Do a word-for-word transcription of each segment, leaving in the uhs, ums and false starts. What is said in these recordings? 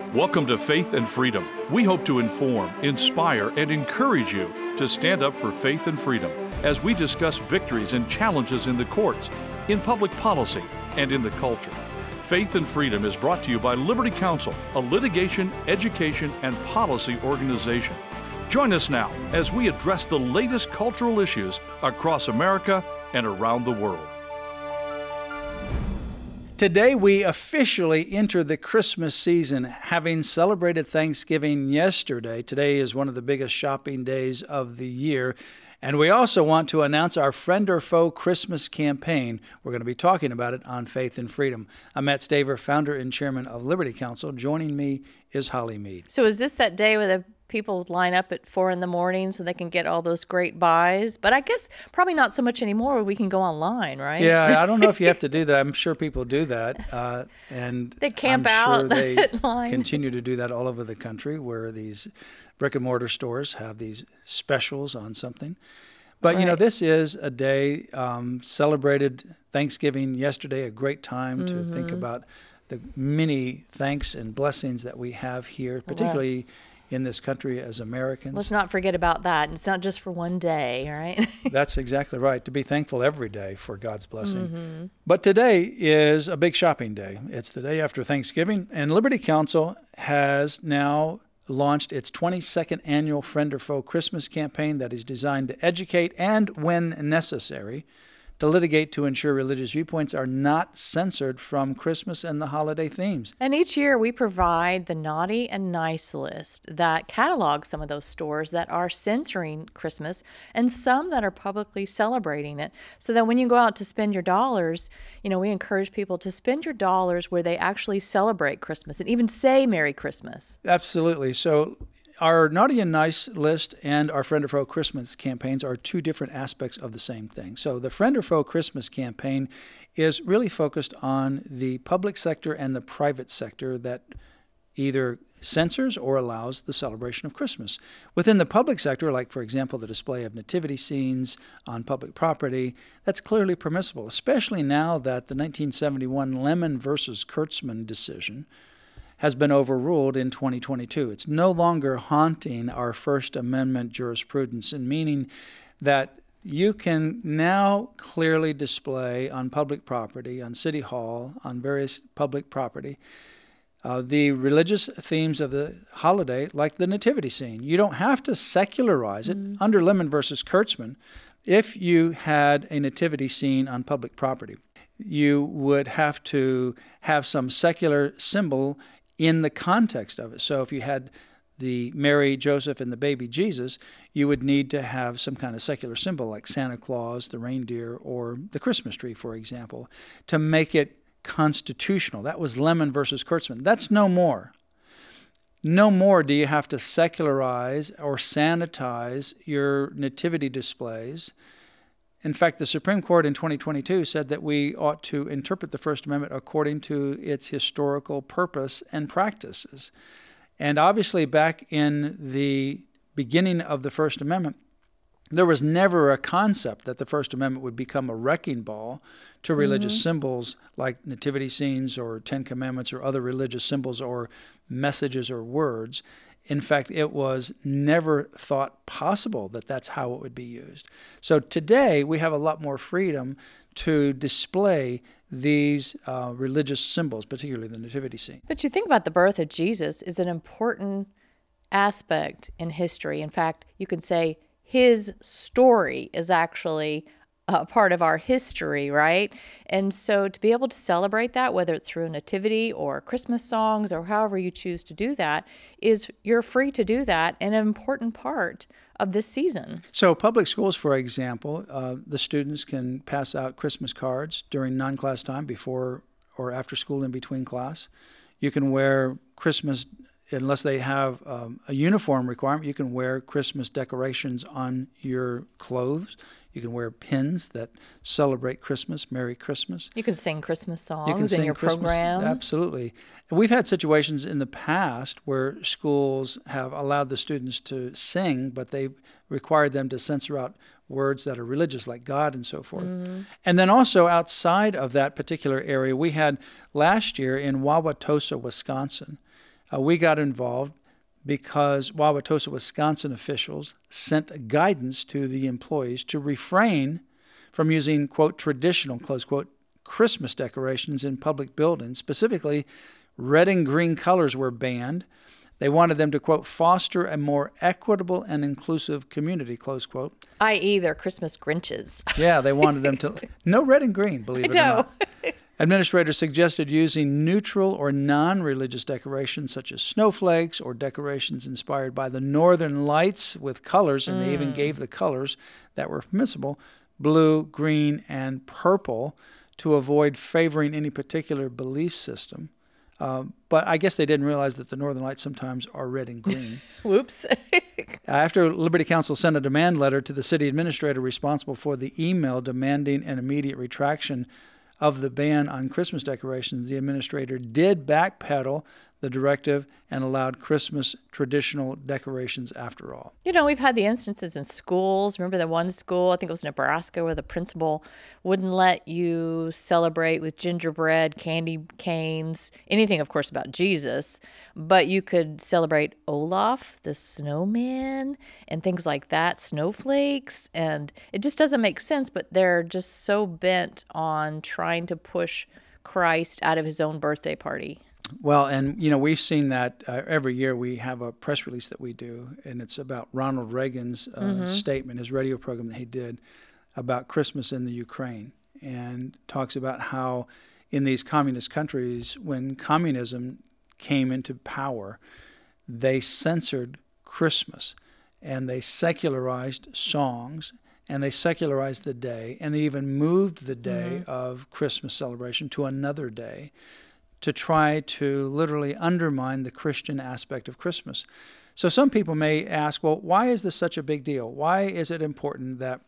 Welcome to Faith and Freedom. We hope to inform, inspire, and encourage you to stand up for faith and freedom as we discuss victories and challenges in the courts, in public policy, and in the culture. Faith and Freedom is brought to you by Liberty Counsel, a litigation, education, and policy organization. Join us now as we address the latest cultural issues across America and around the world. Today we officially enter the Christmas season, having celebrated Thanksgiving yesterday. Today is one of the biggest shopping days of the year. And we also want to announce our Friend or Foe Christmas campaign. We're going to be talking about it on Faith and Freedom. I'm Matt Staver, founder and chairman of Liberty Counsel. Joining me is Holly Mead. So is this that day where the people line up at four in the morning so they can get all those great buys? But I guess probably not so much anymore. We can go online, right? Yeah, I don't know if you have to do that. I'm sure people do that. Uh, and they camp I'm out sure they line. continue to do that all over the country where these brick and mortar stores have these specials on something. But, right. you know, this is a day um, celebrated Thanksgiving yesterday, a great time mm-hmm. to think about the many thanks and blessings that we have here, particularly wow. in this country as Americans. Let's not forget about that. It's not just for one day, right? That's exactly right. To be thankful every day for God's blessing. Mm-hmm. But today is a big shopping day. It's the day after Thanksgiving, and Liberty Counsel has now launched its twenty-second annual Friend or Foe Christmas campaign that is designed to educate and, when necessary, to litigate to ensure religious viewpoints are not censored from Christmas and the holiday themes. And each year we provide the naughty and nice list that catalogs some of those stores that are censoring Christmas and some that are publicly celebrating it, so that when you go out to spend your dollars, you know, we encourage people to spend your dollars where they actually celebrate Christmas and even say Merry Christmas. Absolutely. So our Naughty and Nice list and our Friend or Foe Christmas campaigns are two different aspects of the same thing. So the Friend or Foe Christmas campaign is really focused on the public sector and the private sector that either censors or allows the celebration of Christmas. Within the public sector, like, for example, the display of nativity scenes on public property, that's clearly permissible, especially now that the nineteen seventy-one Lemon versus Kurtzman decision has been overruled in twenty twenty-two. It's no longer haunting our First Amendment jurisprudence, and meaning that you can now clearly display on public property, on City Hall, on various public property, uh, the religious themes of the holiday, like the nativity scene. You don't have to secularize it. Mm-hmm. Under Lemon versus Kurtzman, if you had a nativity scene on public property, you would have to have some secular symbol in the context of it. So if you had the Mary, Joseph, and the baby Jesus, you would need to have some kind of secular symbol like Santa Claus, the reindeer, or the Christmas tree, for example, to make it constitutional. That was Lemon versus Kurtzman. That's no more. No more do you have to secularize or sanitize your nativity displays. In fact, the Supreme Court in twenty twenty-two said that we ought to interpret the First Amendment according to its historical purpose and practices. And obviously, back in the beginning of the First Amendment, there was never a concept that the First Amendment would become a wrecking ball to religious mm-hmm. symbols like nativity scenes or Ten Commandments or other religious symbols or messages or words. In fact, it was never thought possible that that's how it would be used. So today, we have a lot more freedom to display these uh, religious symbols, particularly the nativity scene. But you think about the birth of Jesus is an important aspect in history. In fact, you can say his story is actually a part of our history, right? And so to be able to celebrate that, whether it's through a nativity or Christmas songs or however you choose to do that, is you're free to do that and an important part of this season. So public schools, for example, uh, the students can pass out Christmas cards during non-class time before or after school in between class. You can wear Christmas, unless they have um, a uniform requirement, you can wear Christmas decorations on your clothes. You can wear pins that celebrate Christmas, Merry Christmas. You can sing Christmas songs you can sing in your Christmas, program. Absolutely. And we've had situations in the past where schools have allowed the students to sing, but they required them to censor out words that are religious, like God and so forth. Mm-hmm. And then also outside of that particular area, we had last year in Wauwatosa, Wisconsin, Uh, we got involved because Wauwatosa, Wisconsin officials sent guidance to the employees to refrain from using, quote, traditional, close quote, Christmas decorations in public buildings. Specifically, red and green colors were banned. They wanted them to, quote, foster a more equitable and inclusive community, close quote. that is they're Christmas Grinches. Yeah, they wanted them to, no red and green, believe it or not. Administrators suggested using neutral or non-religious decorations such as snowflakes or decorations inspired by the Northern Lights with colors, and mm. they even gave the colors that were permissible, blue, green, and purple, to avoid favoring any particular belief system. Um, but I guess they didn't realize that the Northern Lights sometimes are red and green. Whoops. After Liberty Counsel sent a demand letter to the city administrator responsible for the email demanding an immediate retraction of the ban on Christmas decorations, the administrator did backpedal the directive and allowed Christmas traditional decorations after all. You know, we've had the instances in schools. Remember the one school, I think it was Nebraska, where the principal wouldn't let you celebrate with gingerbread, candy canes, anything, of course, about Jesus, but you could celebrate Olaf, the snowman, and things like that, snowflakes, and it just doesn't make sense, but they're just so bent on trying to push Christ out of his own birthday party. Well, and, you know, we've seen that uh, every year. We have a press release that we do, and it's about Ronald Reagan's uh, mm-hmm. statement, his radio program that he did about Christmas in the Ukraine, and talks about how in these communist countries, when communism came into power, they censored Christmas, and they secularized songs, and they secularized the day, and they even moved the day mm-hmm. of Christmas celebration to another day, to try to literally undermine the Christian aspect of Christmas. So some people may ask, well, why is this such a big deal? Why is it important that,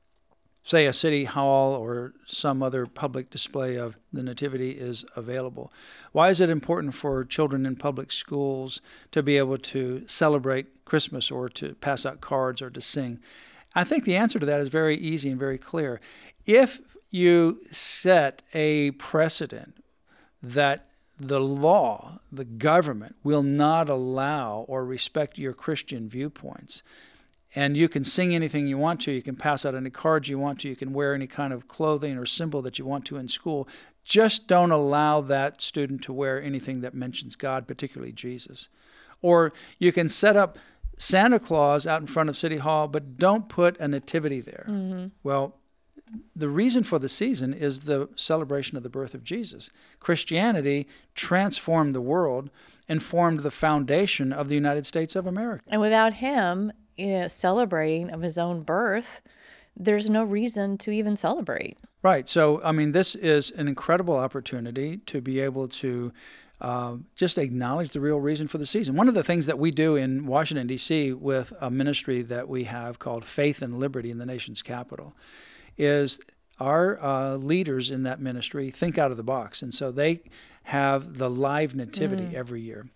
say, a city hall or some other public display of the Nativity is available? Why is it important for children in public schools to be able to celebrate Christmas or to pass out cards or to sing? I think the answer to that is very easy and very clear. If you set a precedent that the law, the government, will not allow or respect your Christian viewpoints, and you can sing anything you want to, you can pass out any cards you want to, you can wear any kind of clothing or symbol that you want to in school, just don't allow that student to wear anything that mentions God, particularly Jesus. Or you can set up Santa Claus out in front of City Hall, but don't put a nativity there. Mm-hmm. Well, the reason for the season is the celebration of the birth of Jesus. Christianity transformed the world and formed the foundation of the United States of America. And without him, you know, celebrating of his own birth, there's no reason to even celebrate. Right. So, I mean, this is an incredible opportunity to be able to uh, just acknowledge the real reason for the season. One of the things that we do in Washington, D C with a ministry that we have called Faith and Liberty in the nation's capital is our uh, leaders in that ministry think out of the box. And so they have the live nativity mm. every year.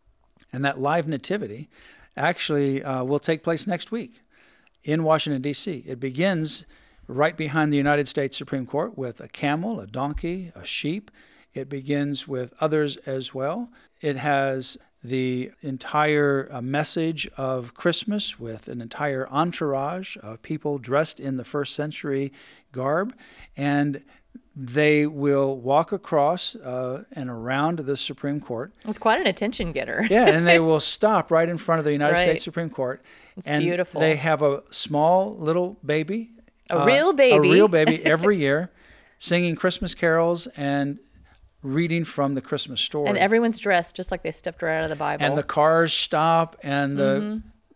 And that live nativity actually uh, will take place next week in Washington, D C It begins right behind the United States Supreme Court with a camel, a donkey, a sheep. It begins with others as well. It has the entire uh, message of Christmas with an entire entourage of people dressed in the first century garb, and they will walk across uh, and around the Supreme Court. It's quite an attention getter. Yeah, and they will stop right in front of the United right. States Supreme Court. It's and beautiful. They have a small little baby. A uh, real baby. A real baby every year, singing Christmas carols and reading from the Christmas story. And everyone's dressed just like they stepped right out of the Bible. And the cars stop, and the mm-hmm.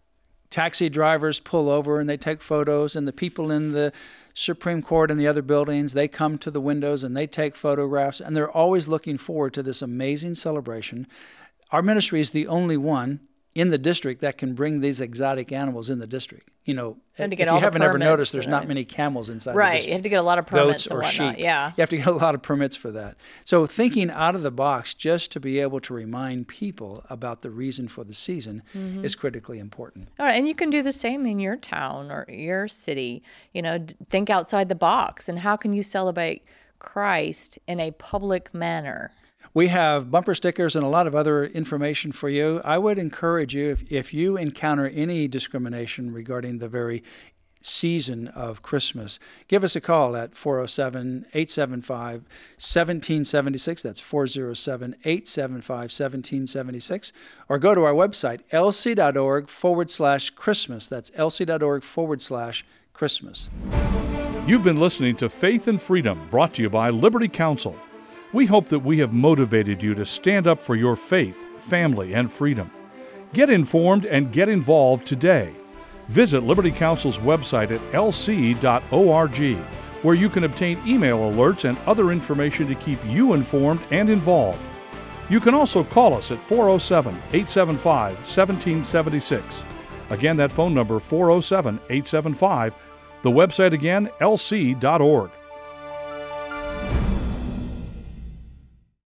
taxi drivers pull over, and they take photos, and the people in the Supreme Court and the other buildings, they come to the windows, and they take photographs, and they're always looking forward to this amazing celebration. Our ministry is the only one in the district that can bring these exotic animals in the district. You know, if you haven't ever noticed, there's not many camels inside the district. Right, you have to get a lot of permits Goats and or whatnot, sheep. Yeah. You have to get a lot of permits for that. So thinking out of the box just to be able to remind people about the reason for the season mm-hmm. is critically important. All right, and you can do the same in your town or your city. You know, think outside the box, and how can you celebrate Christ in a public manner. We have bumper stickers and a lot of other information for you. I would encourage you, if, if you encounter any discrimination regarding the very season of Christmas, give us a call at four oh seven, eight seven five, one seven seven six. That's four oh seven, eight seven five, one seven seven six. Or go to our website, lc.org forward slash Christmas. That's lc.org forward slash Christmas. You've been listening to Faith and Freedom, brought to you by Liberty Counsel. We hope that we have motivated you to stand up for your faith, family, and freedom. Get informed and get involved today. Visit Liberty Counsel's website at l c dot org, where you can obtain email alerts and other information to keep you informed and involved. You can also call us at four oh seven, eight seven five, one seven seven six. Again, that phone number, four oh seven, eight seven five. The website again, l c dot org.